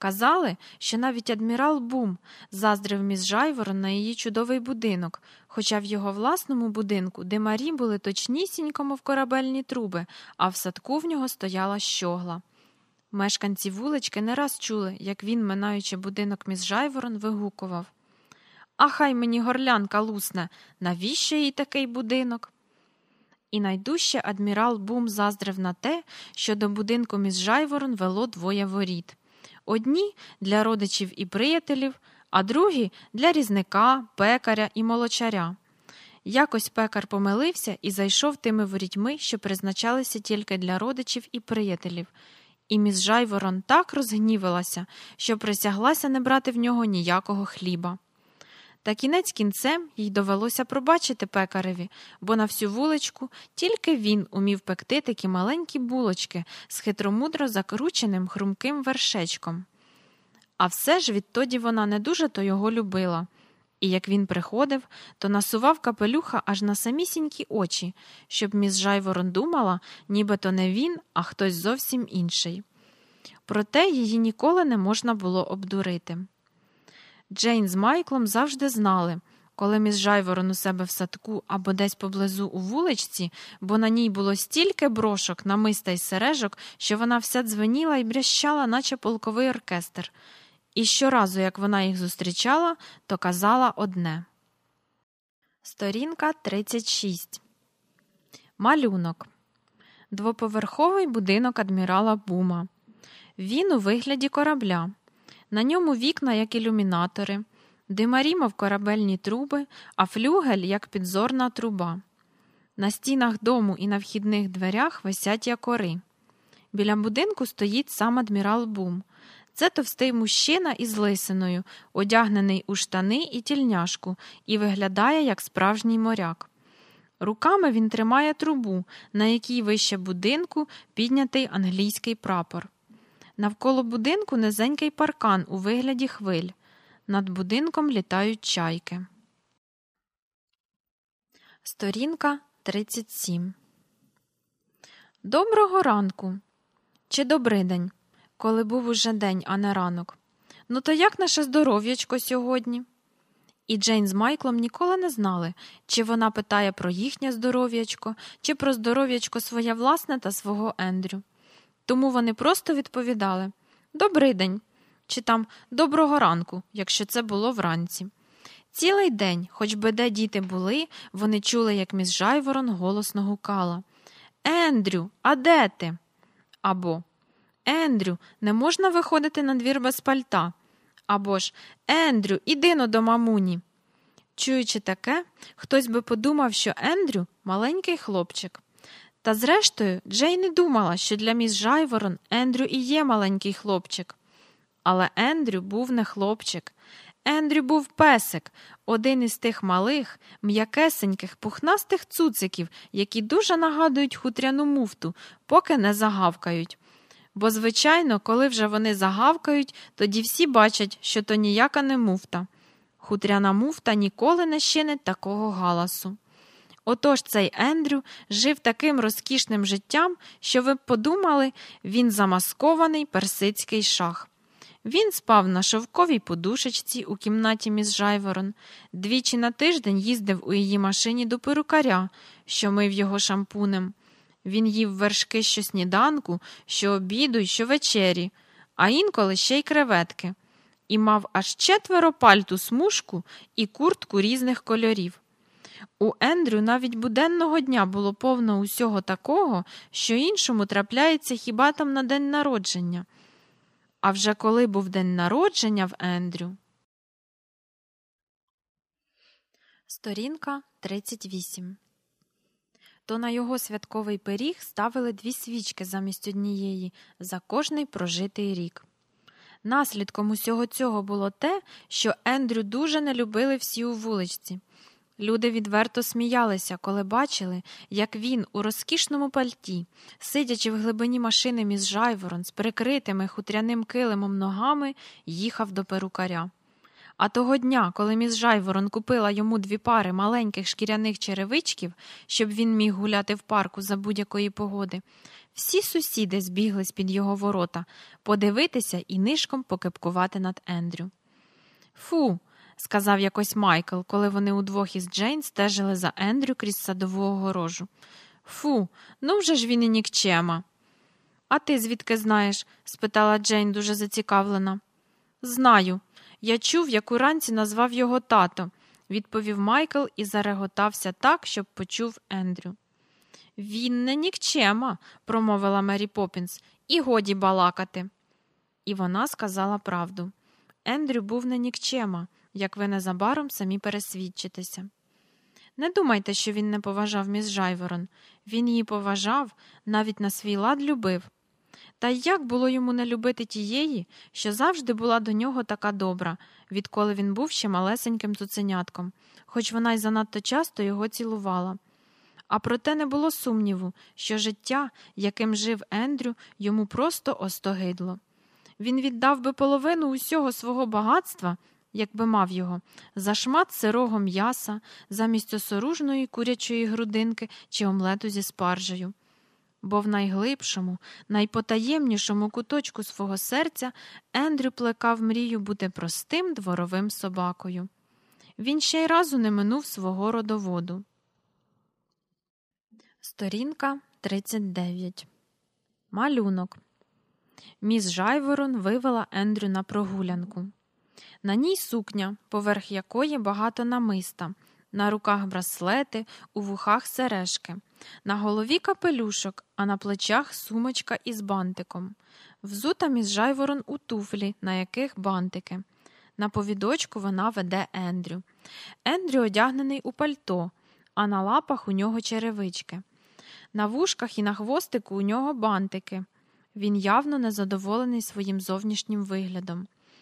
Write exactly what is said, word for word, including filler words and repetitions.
Казали, що навіть адмірал Бум заздрив міс Жайворон на її чудовий будинок, хоча в його власному будинку димарі були точнісінько, мов корабельні труби, а в садку в нього стояла щогла. Мешканці вулички не раз чули, як він, минаючи будинок міс Жайворон, вигукував: «А хай мені горлянка лусне! Навіщо їй такий будинок?» І найдужче адмірал Бум заздрив на те, що до будинку міс Жайворон вело двоє воріт. Одні – для родичів і приятелів, а другі – для різника, пекаря і молочаря. Якось пекар помилився і зайшов тими ворітьми, що призначалися тільки для родичів і приятелів. І міс Жайворон так розгнівалася, що присяглася не брати в нього ніякого хліба. Та кінець кінцем їй довелося пробачити пекареві, бо на всю вуличку тільки він умів пекти такі маленькі булочки з хитромудро закрученим хрумким вершечком. А все ж відтоді вона не дуже-то його любила. І як він приходив, то насував капелюха аж на самісінькі очі, щоб міс Жайворон думала, нібито не він, а хтось зовсім інший. Проте її ніколи не можна було обдурити. Джейн з Майклом завжди знали, коли міс Жайворон у себе в садку або десь поблизу у вуличці, бо на ній було стільки брошок, намиста й сережок, що вона вся дзвеніла й брящала, наче полковий оркестр. І щоразу, як вона їх зустрічала, то казала одне. Сторінка тридцять шість. Малюнок. Двоповерховий будинок адмірала Бума. Він у вигляді корабля. На ньому вікна, як ілюмінатори, димарі, мов корабельні труби, а флюгель, як підзорна труба. На стінах дому і на вхідних дверях висять якори. Біля будинку стоїть сам адмірал Бум. Це товстий мужчина із лисиною, одягнений у штани і тільняшку, і виглядає, як справжній моряк. Руками він тримає трубу, на якій вище будинку піднятий англійський прапор. Навколо будинку низенький паркан у вигляді хвиль. Над будинком літають чайки. Сторінка тридцять сім. Доброго ранку. Чи добрий день, коли був уже день, а не ранок. Ну то як наше здоров'ячко сьогодні? І Джейн з Майклом ніколи не знали, чи вона питає про їхнє здоров'ячко, чи про здоров'ячко своє власне та свого Ендрю. Тому вони просто відповідали «Добрий день» чи там «Доброго ранку», якщо це було вранці. Цілий день, хоч би де діти були, вони чули, як міс Жайворон голосно гукала «Ендрю, а де ти?» Або «Ендрю, не можна виходити на двір без пальта?» Або ж «Ендрю, іди-но до мамуні». Чуючи таке, хтось би подумав, що Ендрю – маленький хлопчик. Та зрештою, Джейн і думала, що для міс Жайворон Ендрю і є маленький хлопчик. Але Ендрю був не хлопчик. Ендрю був песик, один із тих малих, м'якесеньких, пухнастих цуциків, які дуже нагадують хутряну муфту, поки не загавкають. Бо, звичайно, коли вже вони загавкають, тоді всі бачать, що то ніяка не муфта. Хутряна муфта ніколи не щинить такого галасу. Отож цей Ендрю жив таким розкішним життям, що ви б подумали, він замаскований персидський шах. Він спав на шовковій подушечці у кімнаті міс Жайворон, двічі на тиждень їздив у її машині до перукаря, що мив його шампунем. Він їв вершки щосніданку, щообіду й щовечері, а інколи ще й креветки. І мав аж четверо пальту смужку і куртку різних кольорів. У Ендрю навіть буденного дня було повно усього такого, що іншому трапляється хіба там на день народження. А вже коли був день народження в Ендрю... Сторінка тридцять вісім. То на його святковий пиріг ставили дві свічки замість однієї за кожний прожитий рік. Наслідком усього цього було те, що Ендрю дуже не любили всі у вуличці. Люди відверто сміялися, коли бачили, як він у розкішному пальті, сидячи в глибині машини міс Жайворон з прикритими хутряним килимом ногами, їхав до перукаря. А того дня, коли міс Жайворон купила йому дві пари маленьких шкіряних черевичків, щоб він міг гуляти в парку за будь-якої погоди, Всі сусіди збіглись під його ворота подивитися і нишком покипкувати над Ендрю. «Фу!» – сказав якось Майкл, коли вони удвох із Джейн стежили за Ендрю крізь садову огорожу. «Фу! Ну вже ж він і нікчема!» «А ти звідки знаєш?» – спитала Джейн, дуже зацікавлена. «Знаю. Я чув, як уранці назвав його тато», – відповів Майкл і зареготався так, щоб почув Ендрю. «Він не нікчема», – промовила Мері Поппінс, – «і годі балакати». І вона сказала правду. Ендрю був не нікчема, як ви незабаром самі пересвідчитеся. Не думайте, що він не поважав міс Жайворон. Він її поважав, навіть на свій лад любив. Та й як було йому не любити тієї, що завжди була до нього така добра, відколи він був ще малесеньким цуценятком, хоч вона й занадто часто його цілувала. А проте не було сумніву, що життя, яким жив Ендрю, йому просто остогидло. Він віддав би половину усього свого багатства, якби мав його, за шмат сирого м'яса, замість осоружної курячої грудинки чи омлету зі спаржею. Бо в найглибшому, найпотаємнішому куточку свого серця Ендрю плекав мрію бути простим дворовим собакою. Він ще й разу не минув свого родоводу. Сторінка тридцять дев'ять. Малюнок. Міс Жайворон вивела Ендрю на прогулянку. На ній сукня, поверх якої багато намиста, на руках браслети, у вухах сережки, на голові капелюшок, а на плечах сумочка із бантиком. Взута міс Жайворон у туфлі, на яких бантики. На повідочку вона веде Ендрю. Ендрю одягнений у пальто, а на лапах у нього черевички. На вушках і на хвостику у нього бантики. Він явно незадоволений своїм зовнішнім виглядом.